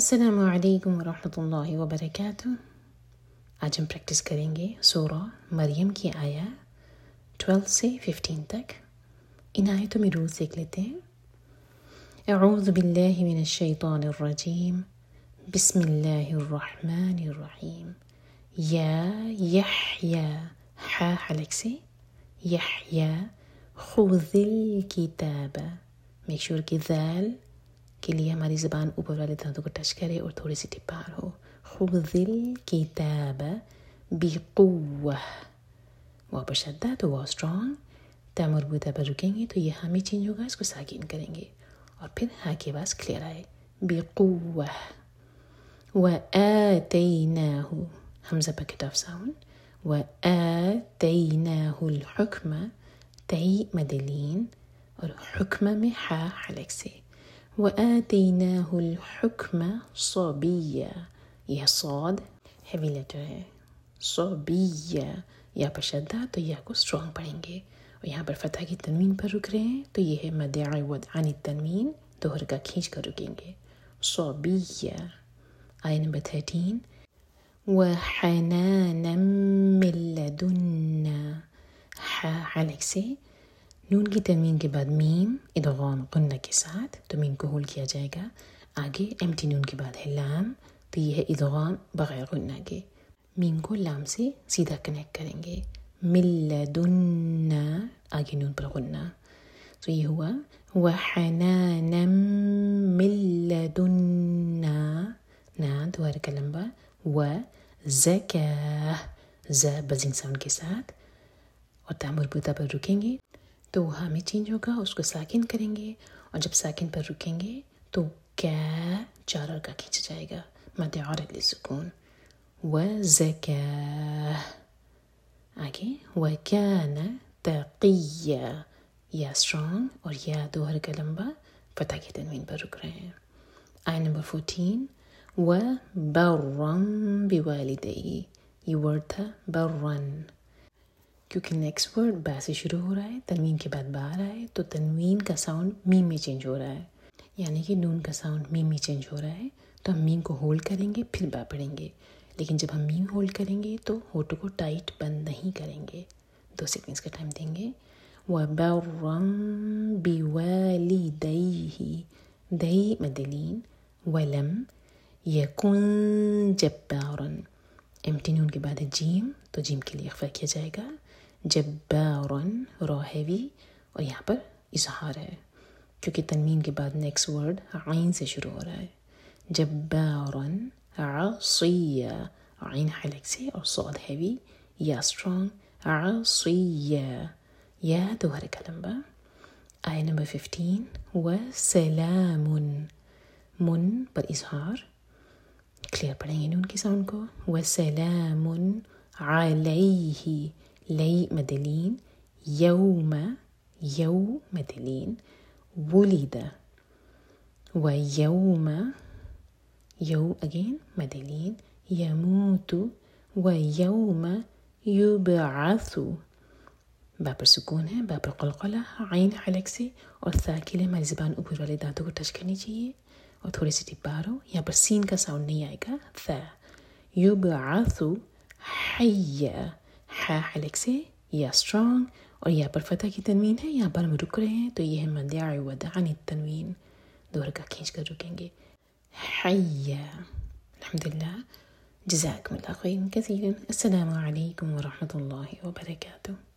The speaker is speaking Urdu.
السلام علیکم ورحمۃ اللہ وبرکاتہ۔ آج ہم پریکٹس کریں گے سورہ مریم کی آیات 12 سے 15 تک۔ ان آیتوں میں رولز دیکھ لیتے ہیں۔ اعوذ باللہ من الشیطان الرجیم، بسم اللہ الرحمن الرحیم۔ یا یحییٰ، حا حلق سے، یحییٰ، خذ الکتاب، میک شور کہ ذال کے لیے ہماری زبان اوپر والے دانتوں کو ٹچ کرے اور تھوڑی سی ٹپ باہر ہو۔ خذ الکتاب بقوہ، واو پر شدہ تو واو اسٹرانگ، تا مربوطہ پر رکیں گے تو یہ ہمیں چینج ہوگا، اس کو ساکن کریں گے اور پھر ہا کی آواز کلیئر آئے، بقوہ۔ وآتیناہ، حمزہ پر کٹ آف ساؤنڈ، وآتیناہ الحکم، تئی مدلین اور حکمہ میں ہا حلق سے، وآتیناہ الحکم صبیہ، یہ صاد ہیوی لیٹر ہے، صبیہ، یا پر شدہ تو یا کو اسٹرانگ پڑھیں گے، اور یہاں پر فتح کی تنوین پر رک رہے ہیں تو یہ ہے مد عوض عن التنوین، دوہر کا کھینچ کر رکیں گے، صبیہ۔ آیہ نمبر 13، وحنانا من لدنا، حا حلق سے، نون کی تنوین کے بعد میم ادغام غنہ کے ساتھ، تو میم کو ہولڈ کیا جائے گا، آگے ایمٹی نون کے بعد ہے لام، تو یہ ہے ادغام بغیر غنہ کے، میم کو لام سے سیدھا کنیکٹ کریں گے، من لدنا، آگے نون پر غنہ، تو یہ ہوا وحنانا من لدنا، نا دوبارہ کا لمبا، وزکاہ، ز بزنگ ساؤنڈ کے ساتھ، اور تا مربوطہ پر رکیں گے تو وہ ہمیں چینج ہوگا، اس کو ساکن کریں گے، اور جب ساکن پر رکیں گے تو کیا چار اور کا کھینچا جائے گا، مد عارض للسکون، وزکاہ۔ آگے وکان تقیہ، یا اسٹرانگ اور یا دوہر کا لمبا، فتح کی تنوین پر رک رہے ہیں۔ آیہ نمبر 14، وبرا بوالدیہ، یہ ورڈ تھا برن، کیونکہ نیکسٹ ورڈ با سے شروع ہو رہا ہے، تنوین کے بعد با آ رہا ہے، تو تنوین کا ساؤنڈ میم میں چینج ہو رہا ہے، یعنی کہ نون کا ساؤنڈ میم میں چینج ہو رہا ہے، تو ہم میم کو ہولڈ کریں گے پھر با پڑھیں گے، لیکن جب ہم میم ہولڈ کریں گے تو ہونٹوں کو ٹائٹ بند نہیں کریں گے، 2 سیکنڈز کا ٹائم دیں گے۔ وبرا بوالدیہ، دئی مدلین، ولم یکن جبارا، ایمٹی نون کے بعد ہے جیم، تو جیم کے لیے اخفا کیا جائے گا، جبارا، را ہیوی، اور یہاں پر اظہار ہے کیونکہ تنوین کے بعد نیکسٹ ورڈ عین سے شروع ہو رہا ہے، جبارا عصیہ، عین حلق سے اور صاد ہیوی، یا اسٹرانگ، عصیہ، یا دوہرے کا لمبا۔ آیہ نمبر 15، وسلام، من پر اظہار، کلیئر پڑھیں گے نون کی ساؤنڈ کو، وسلام علیہ، لئی مدلین، یوم، یو مدلین، ولد، ویوم، یو اگین مدلین، یموت، ویوم یبعث، با پر سکون ہے، با پر قلقلہ، عین حلق سے اور ثا کے لیے ہماری زبان اوپر والے دانتوں کو ٹچ کرنی چاہیے اور تھوڑی سی ٹپ باہر ہو، یہاں پر سین کا ساؤنڈ نہیں آئے گا، ثا، یبعث حی، حا حلق سے، یا اسٹرانگ، اور یہاں پر فتح کی تنوین ہے، یہاں پر ہم رک رہے ہیں تو یہ ہے مد عوض عن التنوین، دوہر کا کھینچ کر رکیں گے، حی۔ الحمدللہ، جزاکم اللہ خیرا کثیرا، السلام علیکم ورحمۃ اللہ وبرکاتہ۔